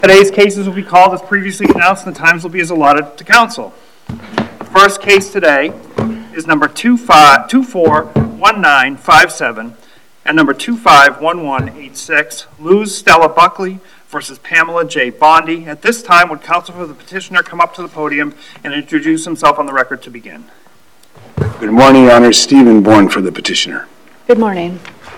Today's cases will be called as previously announced, and the times will be as allotted to counsel. The first case today is number 241957 and number 251186, Luz Stella Buckley versus Pamela J. Bondi. At this time, would counsel for the petitioner come up to the podium and introduce himself on the record to begin? Good morning, Your Honor. Stephen Bourne for the petitioner. Good morning.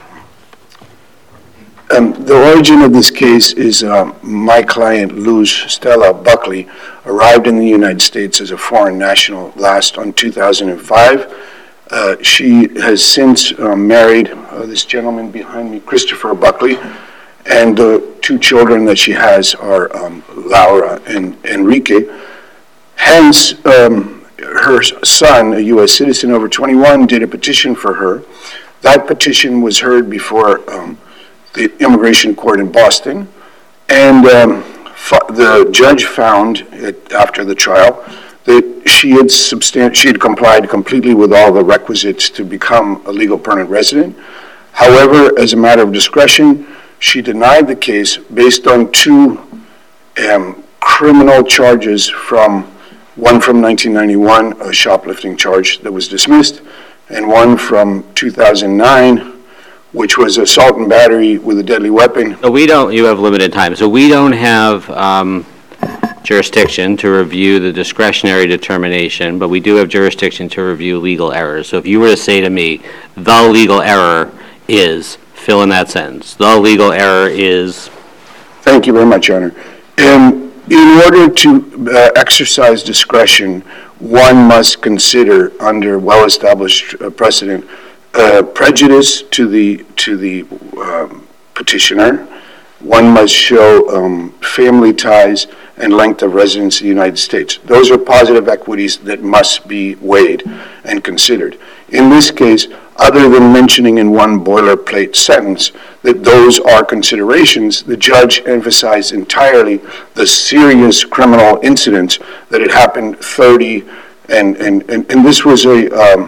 The origin of this case is my client, Luz Stella Buckley, arrived in the United States as a foreign national last on 2005. She has since married this gentleman behind me, Christopher Buckley, and the two children that she has are Laura and Enrique. Hence, her son, a U.S. citizen over 21, did a petition for her. That petition was heard before the immigration court in Boston, and the judge found after the trial that she had complied completely with all the requisites to become a legal permanent resident. However, as a matter of discretion, she denied the case based on two criminal charges, one from 1991, a shoplifting charge that was dismissed, and one from 2009, which was assault and battery with a deadly weapon. So you have limited time, so we don't have jurisdiction to review the discretionary determination, but we do have jurisdiction to review legal errors. So if you were to say to me, the legal error is, fill in that sentence. The legal error is? Thank you very much, Your Honor. In order to exercise discretion, one must consider, under well-established precedent, prejudice to the petitioner. One must show family ties and length of residence in the United States. Those are positive equities that must be weighed and considered. In this case, other than mentioning in one boilerplate sentence that those are considerations, the judge emphasized entirely the serious criminal incidents that had happened 30, and this was a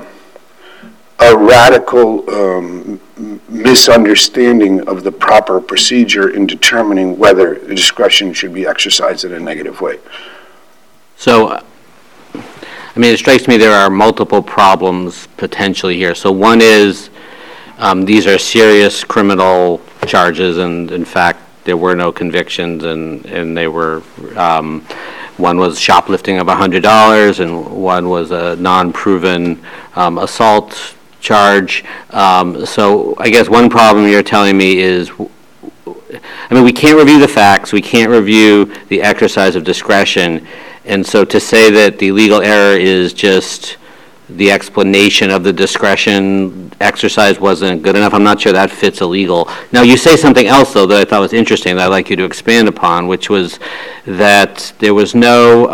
radical misunderstanding of the proper procedure in determining whether the discretion should be exercised in a negative way. So, it strikes me there are multiple problems potentially here. So one is these are serious criminal charges, and in fact there were no convictions, and they were one was shoplifting of $100, and one was a non-proven assault charge. So I guess one problem you're telling me is, we can't review the facts, we can't review the exercise of discretion, and so to say that the legal error is just the explanation of the discretion exercise wasn't good enough, I'm not sure that fits illegal. Now you say something else though that I thought was interesting that I'd like you to expand upon, which was that there was no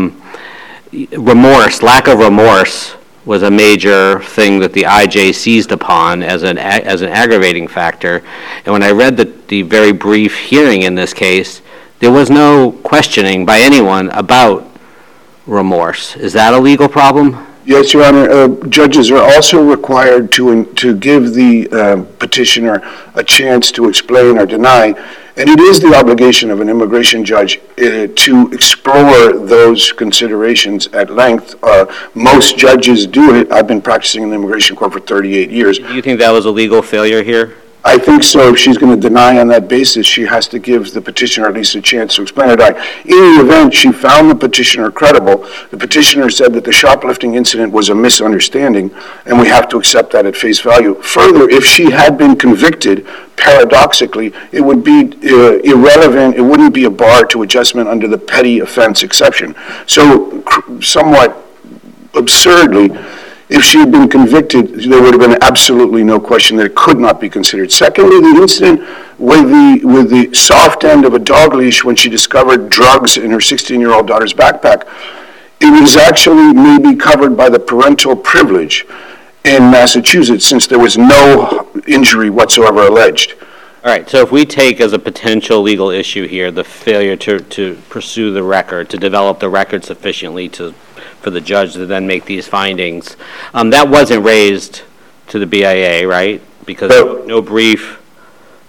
lack of remorse was a major thing that the IJ seized upon as an aggravating factor. And when I read the very brief hearing in this case, there was no questioning by anyone about remorse. Is that a legal problem? Yes, Your Honor. Judges are also required to give the petitioner a chance to explain or deny, and it is the obligation of an immigration judge to explore those considerations at length. Most judges do it. I've been practicing in the immigration court for 38 years. Do you think that was a legal failure here? I think so. If she's going to deny on that basis, she has to give the petitioner at least a chance to explain or deny. In the event she found the petitioner credible, the petitioner said that the shoplifting incident was a misunderstanding, and we have to accept that at face value. Further, if she had been convicted, paradoxically, it would be irrelevant. It wouldn't be a bar to adjustment under the petty offense exception. So, somewhat absurdly, if she had been convicted, there would have been absolutely no question that it could not be considered. Secondly, the incident with the soft end of a dog leash when she discovered drugs in her 16-year-old daughter's backpack, it was actually maybe covered by the parental privilege in Massachusetts, since there was no injury whatsoever alleged. All right, so if we take as a potential legal issue here the failure to pursue the record, to develop the record sufficiently for the judge to then make these findings, that wasn't raised to the BIA, right? Because no brief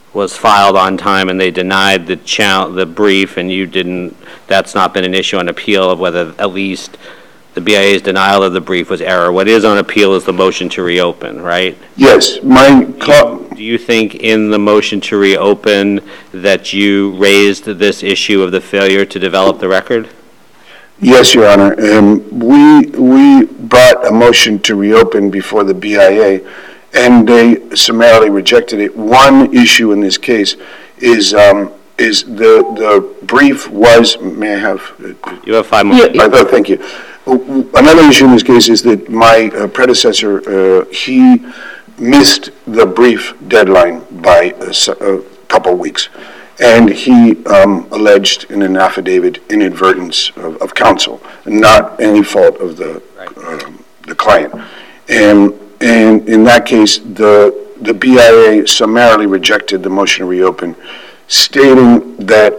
was filed on time and they denied the brief and you didn't, that's not been an issue on appeal of whether at least the BIA's denial of the brief was error. What is on appeal is the motion to reopen, right? Yes, Do you think in the motion to reopen that you raised this issue of the failure to develop the record? Yes, Your Honor. We brought a motion to reopen before the BIA, and they summarily rejected it. One issue in this case is the brief was, may I have? You have 5 minutes. Thank you. Another issue in this case is that my predecessor, he missed the brief deadline by a couple weeks. And he alleged in an affidavit inadvertence of counsel, not any fault of the client. And in that case, the BIA summarily rejected the motion to reopen, stating that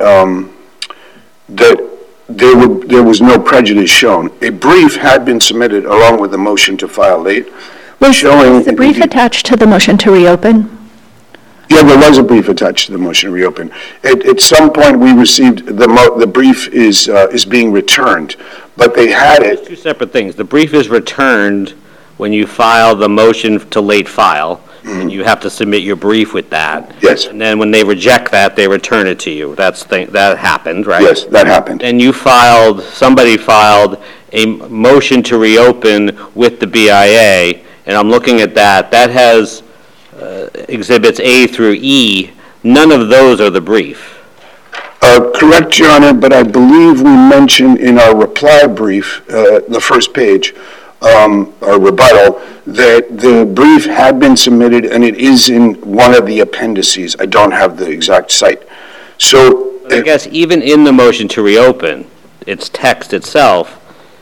there was no prejudice shown. A brief had been submitted along with the motion to file late. Was the brief attached to the motion to reopen? Yeah, there was a brief attached to the motion to reopen. At some point, we received the brief is being returned, but they had it. Two separate things. The brief is returned when you file the motion to late file, and you have to submit your brief with that. Yes. And then when they reject that, they return it to you. That happened, right? Yes, that happened. And somebody filed a motion to reopen with the BIA, and I'm looking at that. That has Exhibits A through E. None of those are the brief. Correct, Your Honor, but I believe we mentioned in our reply brief, the first page, our rebuttal, that the brief had been submitted and it is in one of the appendices. I don't have the exact site. So I guess even in the motion to reopen, its text itself,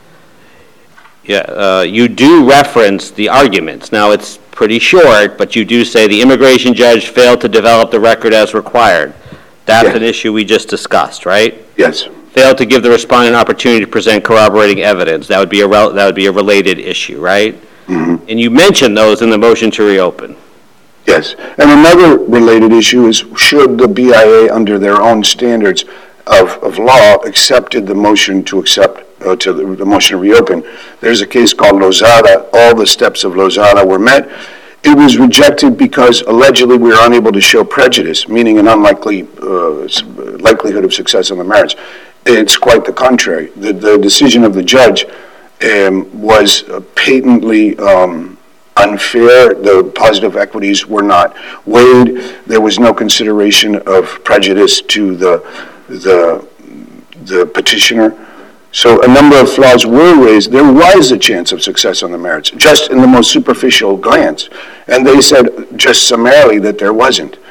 you do reference the arguments. Now, it's pretty short, but you do say the immigration judge failed to develop the record as required. That's an issue we just discussed, right? Yes. Failed to give the respondent an opportunity to present corroborating evidence. That would be a related issue, right? Mm-hmm. And you mentioned those in the motion to reopen. Yes. And another related issue is, should the BIA, under their own standards of law, accepted the motion to the motion to reopen? There's a case called Lozada. All the steps of Lozada were met. It was rejected because allegedly we were unable to show prejudice, meaning an unlikely likelihood of success on the merits. It's quite the contrary. The decision of the judge was patently unfair. The positive equities were not weighed. There was no consideration of prejudice to the petitioner. So a number of flaws were raised. There was a chance of success on the merits, just in the most superficial glance. And they said just summarily that there wasn't.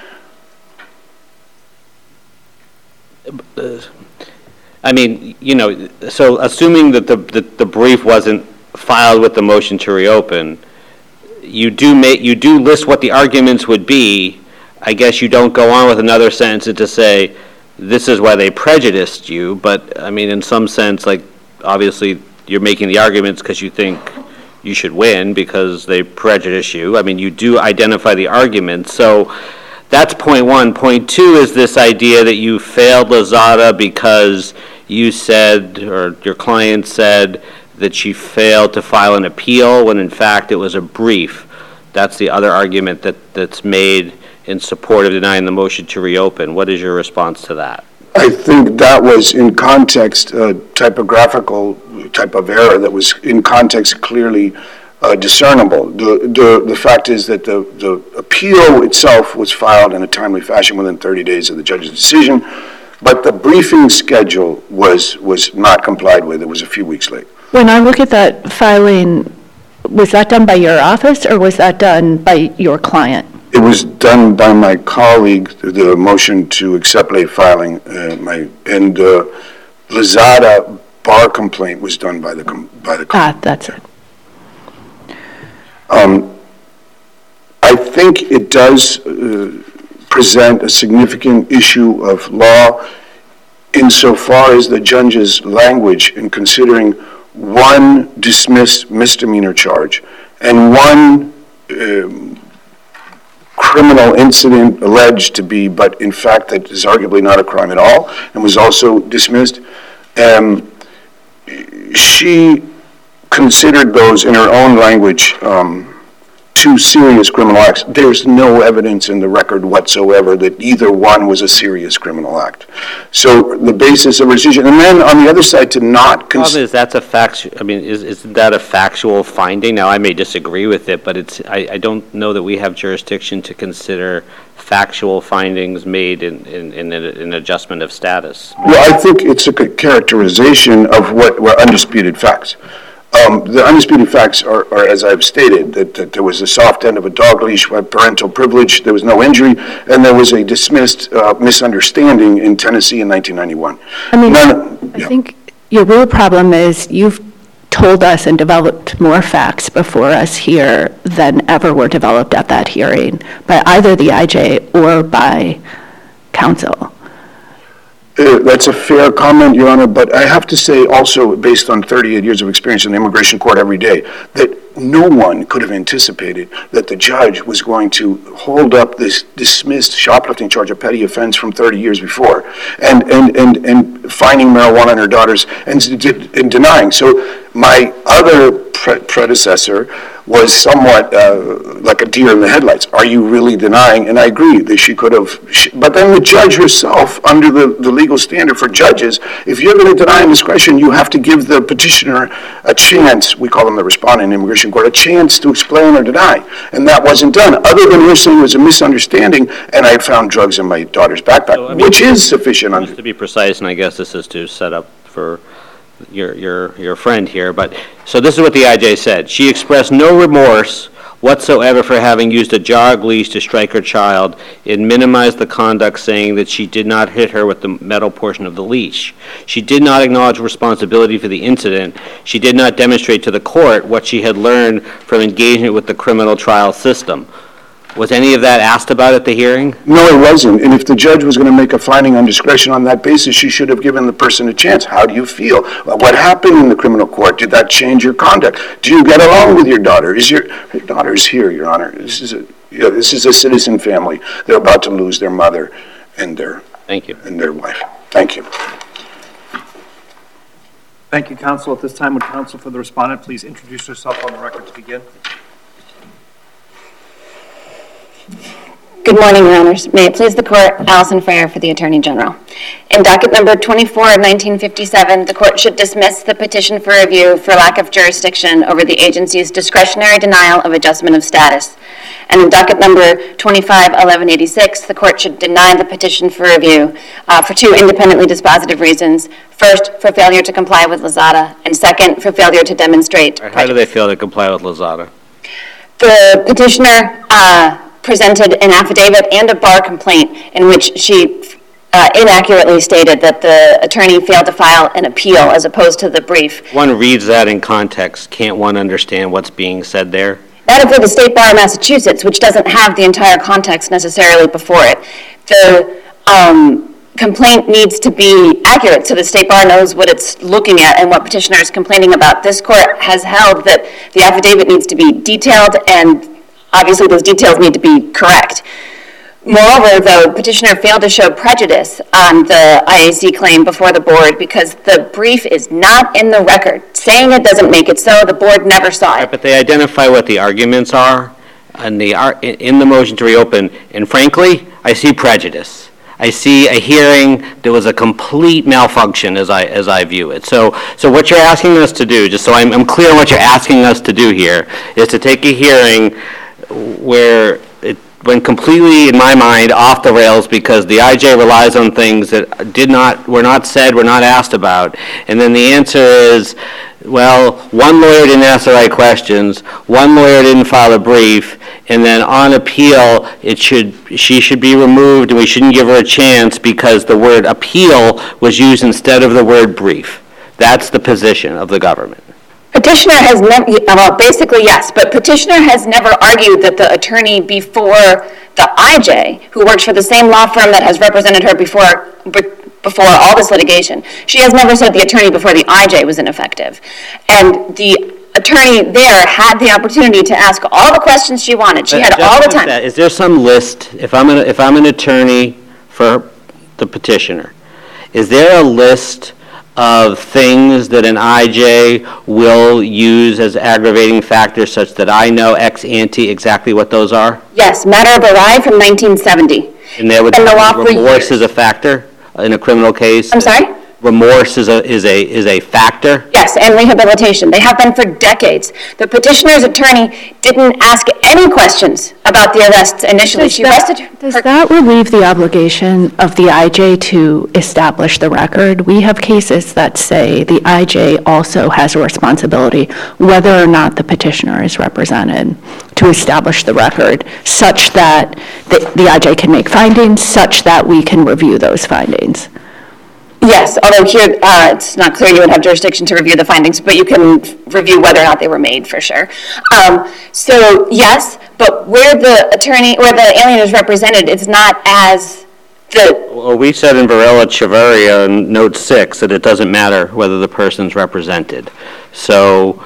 I mean, so assuming that the brief wasn't filed with the motion to reopen, you do list what the arguments would be. I guess you don't go on with another sentence to say, this is why they prejudiced you, but I mean, in some sense, like, obviously you're making the arguments because you think you should win because they prejudice you. I mean, you do identify the arguments. So that's point one. Point two is this idea that you failed Lozada because you said, or your client said, that she failed to file an appeal when in fact it was a brief. That's the other argument that's made in support of denying the motion to reopen. What is your response to that? I think that was in context, typographical type of error that was in context clearly discernible. The fact is that the appeal itself was filed in a timely fashion within 30 days of the judge's decision, but the briefing schedule was not complied with. It was a few weeks late. When I look at that filing, was that done by your office or was that done by your client? It was done by my colleague, the motion to accept late filing, and Lozada bar complaint was done by the client. That's it. I think it does present a significant issue of law insofar as the judge's language in considering one dismissed misdemeanor charge and one criminal incident alleged to be, but in fact that is arguably not a crime at all, and was also dismissed. She considered those, in her own language, two serious criminal acts. There's no evidence in the record whatsoever that either one was a serious criminal act. So the basis of rescission, and then on the other side to not Problem is that's a fact. I mean, is that a factual finding? Now, I may disagree with it, but I don't know that we have jurisdiction to consider factual findings made in an adjustment of status. Well, I think it's a good characterization of what were undisputed facts. The undisputed facts are, as I've stated, that there was a soft end of a dog leash with parental privilege, there was no injury, and there was a dismissed misunderstanding in Tennessee in 1991. I mean, I think your real problem is you've told us and developed more facts before us here than ever were developed at that hearing by either the IJ or by counsel. That's a fair comment, Your Honor, but I have to say also, based on 38 years of experience in the immigration court every day, that no one could have anticipated that the judge was going to hold up this dismissed shoplifting charge, a petty offense from 30 years before, and finding marijuana in her daughters and denying. So my other predecessor was somewhat like a deer in the headlights. Are you really denying? And I agree that she could have, but then the judge herself, under the legal standard for judges, if you're going to deny indiscretion, you have to give the petitioner a chance, we call them the respondent in immigration court, a chance to explain or deny. And that wasn't done, other than her saying it was a misunderstanding, and I found drugs in my daughter's backpack, so, which is sufficient. Just to be precise, and I guess this is to set up for your friend here, but so this is what the IJ said. She expressed no remorse whatsoever for having used a jog leash to strike her child. It minimized the conduct, saying that she did not hit her with the metal portion of the leash. She did not acknowledge responsibility for the incident. She did not demonstrate to the court what she had learned from engagement with the criminal trial system. Was any of that asked about at the hearing? No, it wasn't. And if the judge was going to make a finding on discretion on that basis, she should have given the person a chance. How do you feel? What happened in the criminal court? Did that change your conduct? Do you get along with your daughter? Your daughter is here, Your Honor. This is a citizen family. They're about to lose their mother and their wife. Thank you. Thank you, counsel. At this time, would counsel for the respondent please introduce herself on the record to begin? Good morning, Your Honors. May it please the Court, Allison Freyer for the Attorney General. In docket number 24 of 1957, the Court should dismiss the petition for review for lack of jurisdiction over the agency's discretionary denial of adjustment of status. And in docket number 25-1186, the Court should deny the petition for review for two independently dispositive reasons. First, for failure to comply with Lozada, and second, for failure to demonstrate. How do they fail to comply with Lozada? The petitioner presented an affidavit and a bar complaint in which she inaccurately stated that the attorney failed to file an appeal as opposed to the brief. One reads that in context. Can't one understand what's being said there? That is for the State Bar of Massachusetts, which doesn't have the entire context necessarily before it. The complaint needs to be accurate so the State Bar knows what it's looking at and what petitioner is complaining about. This Court has held that the affidavit needs to be detailed, and obviously those details need to be correct. Moreover, the petitioner failed to show prejudice on the IAC claim before the board because the brief is not in the record. Saying it doesn't make it so. The board never saw it. Right, but they identify what the arguments are and in the motion to reopen, and frankly, I see prejudice. I see a hearing that was a complete malfunction as I view it. So what you're asking us to do, just so I'm clear on what you're asking us to do here, is to take a hearing where it went completely, in my mind, off the rails because the IJ relies on things that were not said, were not asked about. And then the answer is, well, one lawyer didn't ask the right questions, one lawyer didn't file a brief, and then on appeal, she should be removed and we shouldn't give her a chance because the word appeal was used instead of the word brief. That's the position of the government. Petitioner has never, well, basically yes, but petitioner has never argued that the attorney before the IJ, who works for the same law firm that has represented her before all this litigation, she has never said the attorney before the IJ was ineffective. And the attorney there had the opportunity to ask all the questions she wanted. She had all the time. Is there some list, if I'm an attorney for the petitioner, is there a list of things that an IJ will use as aggravating factors such that I know ex ante exactly what those are? Yes, matter of Arai from 1970. And there would Been the law for remorse years. is a factor in a criminal case? I'm sorry? Remorse is a factor? Yes, and rehabilitation. They have been for decades. The petitioner's attorney didn't ask any questions about the arrests initially. She arrested her. Does that relieve the obligation of the IJ to establish the record? We have cases that say the IJ also has a responsibility, whether or not the petitioner is represented, to establish the record such that the IJ can make findings, such that we can review those findings. Yes, although here, it's not clear you would have jurisdiction to review the findings, but you can review whether or not they were made, for sure. So, yes, but where the alien is represented, it's not as Well, we said in Varela Chavarria, in Note 6, that it doesn't matter whether the person's represented. So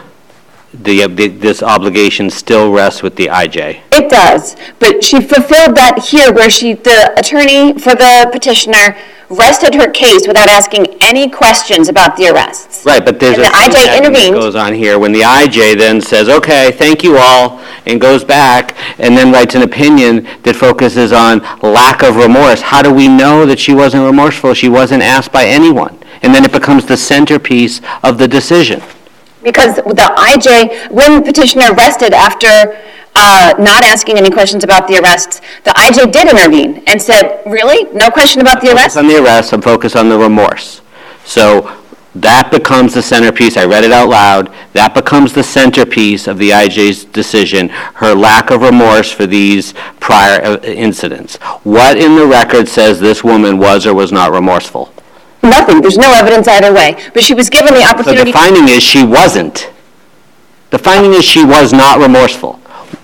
this obligation still rests with the IJ. It does, but she fulfilled that here where the attorney for the petitioner rested her case without asking any questions about the arrests. Right, but there's And the IJ intervened. that goes on here when the IJ then says, okay, thank you all, and goes back and then writes an opinion that focuses on lack of remorse. How do we know that she wasn't remorseful? She wasn't asked by anyone. And then it becomes the centerpiece of the decision. Because the IJ, when the petitioner rested after not asking any questions about the arrests, the IJ did intervene and said, really? No question about the arrests? On the arrest, I'm focused on the remorse. So that becomes the centerpiece. I read it out loud. That becomes the centerpiece of the IJ's decision, her lack of remorse for these prior incidents. What in the record says this woman was or was not remorseful? Nothing. There's no evidence either way. But she was given the So opportunity. the finding is she wasn't. The finding is she was not remorseful.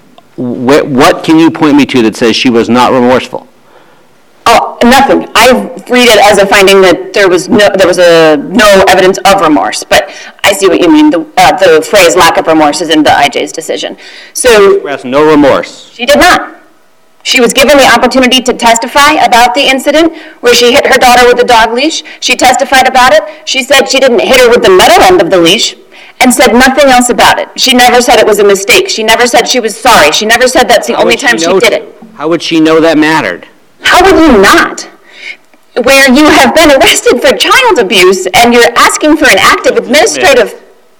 What can you point me to that says she was not remorseful? Oh, nothing. I read it as a finding that there was no evidence of remorse. But I see what you mean. The phrase lack of remorse is in the IJ's decision. So Expressed no remorse. she did not. She was given the opportunity to testify about the incident where she hit her daughter with a dog leash. She testified about it. She said she didn't hit her with the metal end of the leash and said nothing else about it. She never said it was a mistake. She never said she was sorry. She never said that's the only time she did it. How would she know that mattered? How would you not? Where you have been arrested for child abuse and you're asking for an act of administrative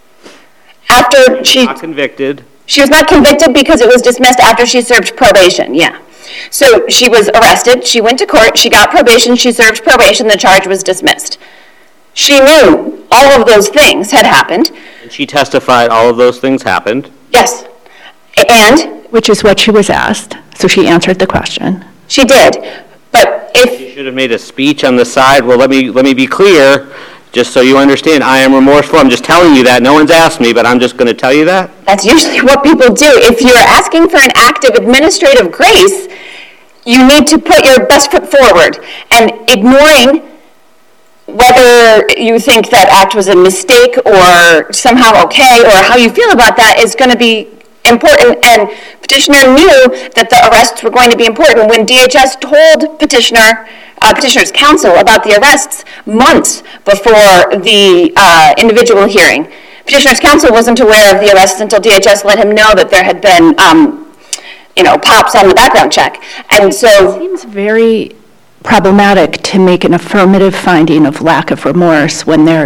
after Not convicted. She was not convicted because it was dismissed after she served probation, yeah. So she was arrested, she went to court, she got probation, she served probation, the charge was dismissed. She knew all of those things had happened. And she testified all of those things happened. Yes. And Which is what she was asked, so she answered the question. she did. But if She should have made a speech on the side. Well, let me be clear, just so you understand, I am remorseful. I'm just telling you that. No one's asked me, but I'm just going to tell you that. that's usually what people do. If you're asking for an act of administrative grace, you need to put your best foot forward. And ignoring whether you think that act was a mistake or somehow okay, or how you feel about that is going to be important. And petitioner knew that the arrests were going to be important when DHS told petitioner's counsel about the arrests months before the individual hearing. Petitioner's counsel wasn't aware of the arrests until DHS let him know that there had been, pops on the background check. And so It seems very problematic to make an affirmative finding of lack of remorse when there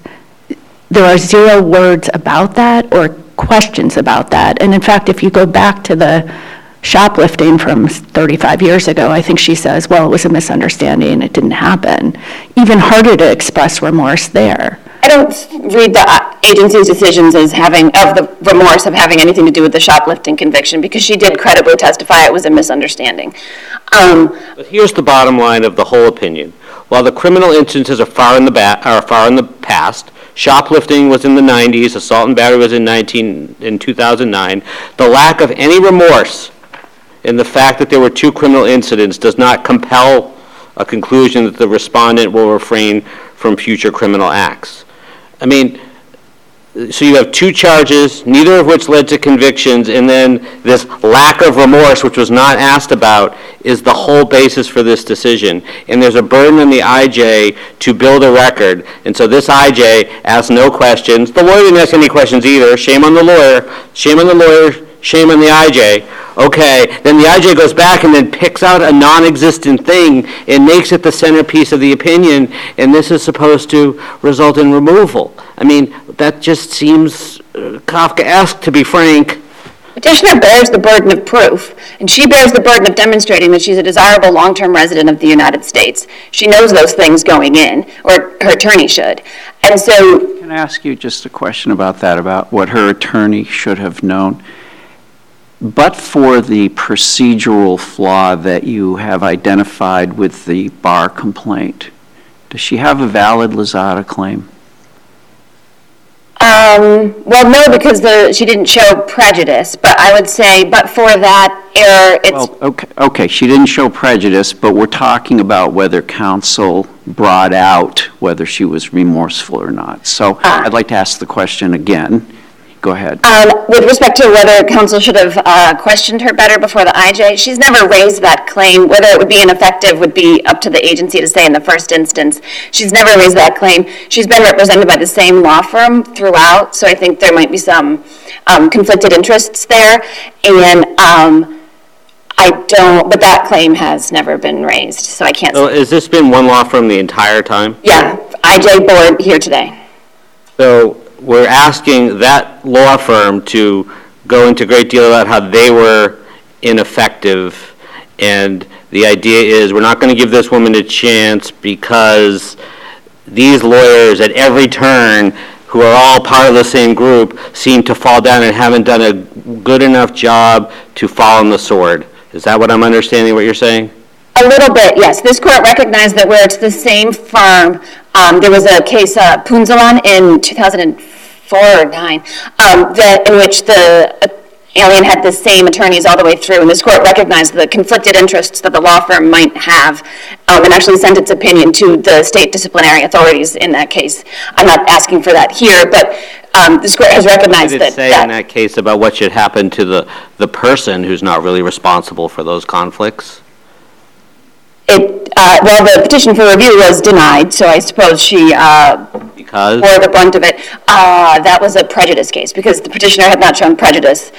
are zero words about that or questions about that. And in fact, if you go back to the shoplifting from 35 years ago, I think she says, well, it was a misunderstanding, it didn't happen. Even harder to express remorse there. I don't read the agency's decisions as of the remorse of having anything to do with the shoplifting conviction, because she did credibly testify it was a misunderstanding. But here's the bottom line of the whole opinion. While the criminal instances are far in the past, shoplifting was in the 90s, assault and battery was in 2009, the lack of any remorse in the fact that there were two criminal incidents does not compel a conclusion that the respondent will refrain from future criminal acts. I mean, so you have two charges, neither of which led to convictions, and then this lack of remorse, which was not asked about, is the whole basis for this decision. And there's a burden on the IJ to build a record, and so this IJ asked no questions. The lawyer didn't ask any questions either. Shame on the lawyer, shame on the lawyer, shame on the IJ. Okay, then the IJ goes back and then picks out a non-existent thing and makes it the centerpiece of the opinion, and this is supposed to result in removal. I mean, that just seems Kafkaesque, to be frank. Petitioner bears the burden of proof, and she bears the burden of demonstrating that she's a desirable long-term resident of the United States. She knows those things going in, or her attorney should. And so... Can I ask you just a question about that, about what her attorney should have known? But for the procedural flaw that you have identified with the bar complaint, does she have a valid Lozada claim? Well, no, because she didn't show prejudice, but I would say, but for that error, it's... Well, okay, she didn't show prejudice, but we're talking about whether counsel brought out whether she was remorseful or not. So I'd like to ask the question again. Go ahead. With respect to whether counsel should have questioned her better before the IJ, she's never raised that claim. Whether it would be ineffective would be up to the agency to say in the first instance. She's never raised that claim. She's been represented by the same law firm throughout, so I think there might be some conflicted interests there. And but that claim has never been raised, so I can't. So has this been one law firm the entire time? Yeah, IJ board here today. So we're asking that law firm to go into a great deal about how they were ineffective, and the idea is we're not going to give this woman a chance because these lawyers at every turn, who are all part of the same group, seem to fall down and haven't done a good enough job to fall on the sword. Is that what I'm understanding what you're saying? A little bit, yes. This court recognized that where it's the same firm, there was a case, Punzalan, in 2004 or 9, in which the alien had the same attorneys all the way through, and this court recognized the conflicted interests that the law firm might have, and actually sent its opinion to the state disciplinary authorities in that case. I'm not asking for that here, but this court has recognized that. What did it say in that case about what should happen to the person who's not really responsible for those conflicts? Well, the petition for review was denied, so I suppose she Because? bore the brunt of it. That was a prejudice case, because the petitioner had not shown prejudice.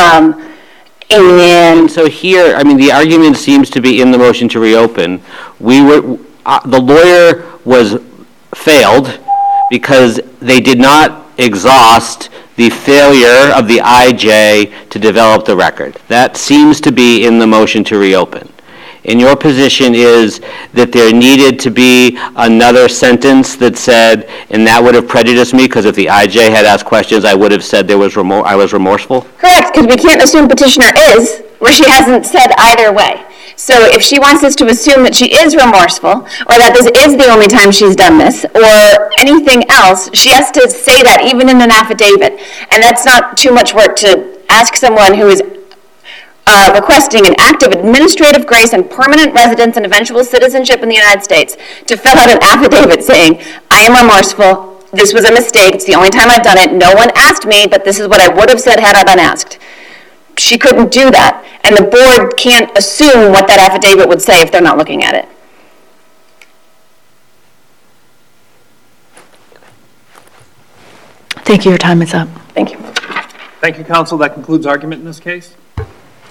And so here, I mean, the argument seems to be in the motion to reopen. The lawyer was failed because they did not exhaust the failure of the IJ to develop the record. That seems to be in the motion to reopen. And your position is that there needed to be another sentence that said, and that would have prejudiced me, because if the IJ had asked questions, I would have said I was remorseful? correct, because we can't assume petitioner is, where she hasn't said either way. So if she wants us to assume that she is remorseful, or that this is the only time she's done this, or anything else, she has to say that even in an affidavit. And that's not too much work to ask someone who is requesting an act of administrative grace and permanent residence and eventual citizenship in the United States to fill out an affidavit saying, I am remorseful, this was a mistake, it's the only time I've done it, no one asked me, but this is what I would have said had I been asked. She couldn't do that, and the board can't assume what that affidavit would say if they're not looking at it. Thank you, your time is up. Thank you. Thank you, counsel. That concludes argument in this case.